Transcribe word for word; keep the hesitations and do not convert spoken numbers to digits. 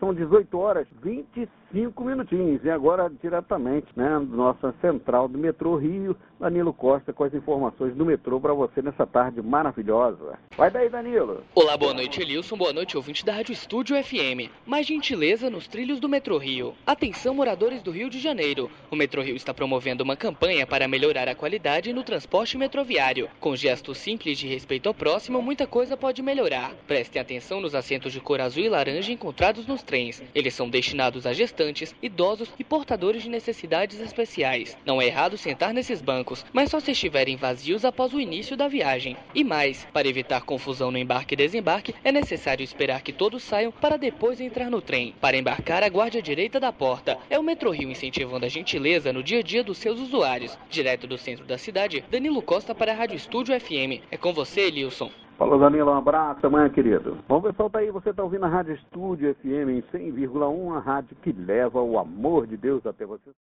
são dezoito horas e vinte e cinco minutinhos. E agora, diretamente, né, nossa central do Metrô Rio, Danilo Costa com as informações do metrô para você nessa tarde maravilhosa. Vai daí, Danilo. Olá, boa noite, Elilson. Boa noite, ouvinte da Rádio Estúdio F M. Mais gentileza nos trilhos do Metrô Rio. Atenção, moradores do Rio de Janeiro. O Metrô Rio está promovendo uma campanha para melhorar a qualidade no transporte metroviário. Com gestos simples de respeito ao próximo, muita coisa pode melhorar. Prestem atenção nos assentos de cor azul e laranja encontrados nos trens. Eles são destinados a gestantes, idosos e portadores de necessidades especiais. Não é errado sentar nesses bancos, mas só se estiverem vazios após o início da viagem. E mais, para evitar confusão no embarque e desembarque, é necessário esperar que todos saiam para depois entrar no trem. Para embarcar, aguarde à direita da porta. É o Metrô Rio incentivando a gentileza no dia a dia dos seus usuários. Direto do centro da cidade, Danilo Costa para a Rádio Estúdio F M. É com você, Elilson. Falou, Danilo, um abraço, amanhã, querido. Bom, pessoal, tá aí, você tá ouvindo a Rádio Estúdio F M em cem vírgula um, a rádio que leva o amor de Deus até você.